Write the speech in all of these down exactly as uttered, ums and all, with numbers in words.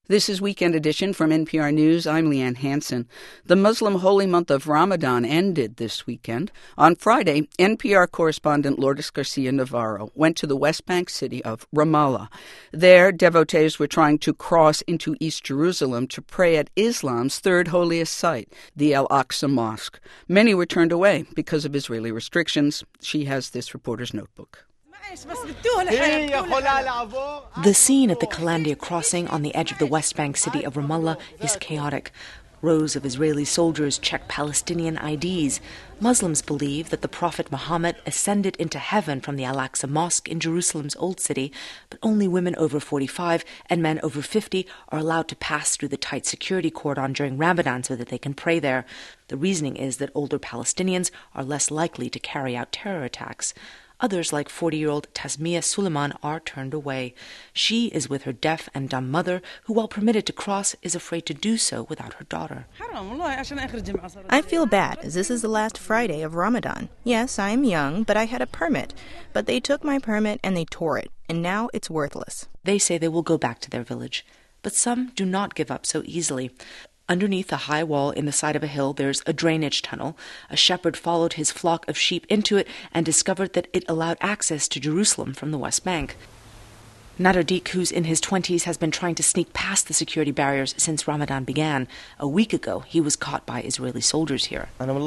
This is Weekend Edition from N P R News. I'm Leanne Hansen. The Muslim holy month of Ramadan ended this weekend. On Friday, N P R correspondent Lourdes Garcia Navarro went to the West Bank city of Ramallah. There, devotees were trying to cross into East Jerusalem to pray at Islam's third holiest site, the Al-Aqsa Mosque. Many were turned away because of Israeli restrictions. She has this reporter's notebook. The scene at the Kalandia crossing on the edge of the West Bank city of Ramallah is chaotic. Rows of Israeli soldiers check Palestinian I Ds. Muslims believe that the Prophet Muhammad ascended into heaven from the Al-Aqsa Mosque in Jerusalem's Old City, but only women over forty-five and men over fifty are allowed to pass through the tight security cordon during Ramadan so that they can pray there. The reasoning is that older Palestinians are less likely to carry out terror attacks. Others, like forty-year-old Tasmiyah Suleiman, are turned away. She is with her deaf and dumb mother, who, while permitted to cross, is afraid to do so without her daughter. I feel bad, as this is the last Friday of Ramadan. Yes, I am young, but I had a permit. But they took my permit and they tore it, and now it's worthless. They say they will go back to their village. But some do not give up so easily. Underneath a high wall in the side of a hill, there's a drainage tunnel. A shepherd followed his flock of sheep into it and discovered that it allowed access to Jerusalem from the West Bank. Nader Dik, who's in his twenties, has been trying to sneak past the security barriers since Ramadan began. A week ago, he was caught by Israeli soldiers here.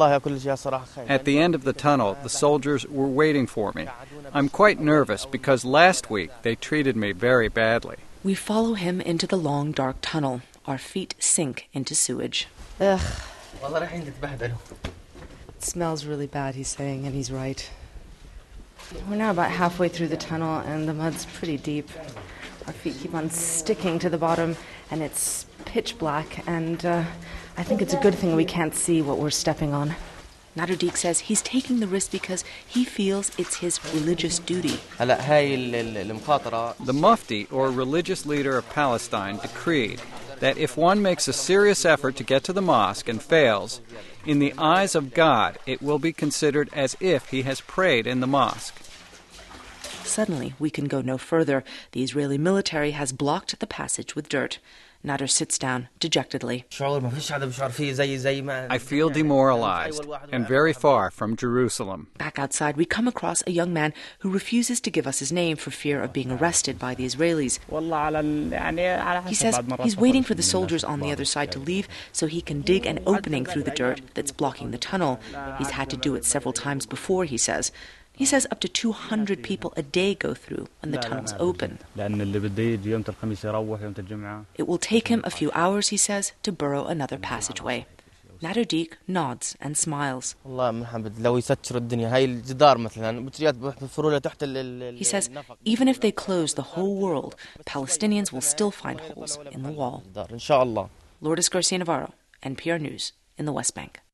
At the end of the tunnel, the soldiers were waiting for me. I'm quite nervous because last week they treated me very badly. We follow him into the long, dark tunnel. Our feet sink into sewage. Ugh. It smells really bad, he's saying, and he's right. We're now about halfway through the tunnel, and the mud's pretty deep. Our feet keep on sticking to the bottom, and it's pitch black, and uh, I think it's a good thing we can't see what we're stepping on. Nader Dik says he's taking the risk because he feels it's his religious duty. The Mufti, or religious leader of Palestine, decreed that if one makes a serious effort to get to the mosque and fails, in the eyes of God, it will be considered as if he has prayed in the mosque. Suddenly, we can go no further. The Israeli military has blocked the passage with dirt. Nader sits down dejectedly. I feel demoralized and very far from Jerusalem. Back outside, we come across a young man who refuses to give us his name for fear of being arrested by the Israelis. He says he's waiting for the soldiers on the other side to leave so he can dig an opening through the dirt that's blocking the tunnel. He's had to do it several times before, he says. He says up to two hundred people a day go through when the tunnel's open. It will take him a few hours, he says, to burrow another passageway. Nader Dik nods and smiles. He says even if they close the whole world, Palestinians will still find holes in the wall. Lourdes Garcia Navarro, N P R News, in the West Bank.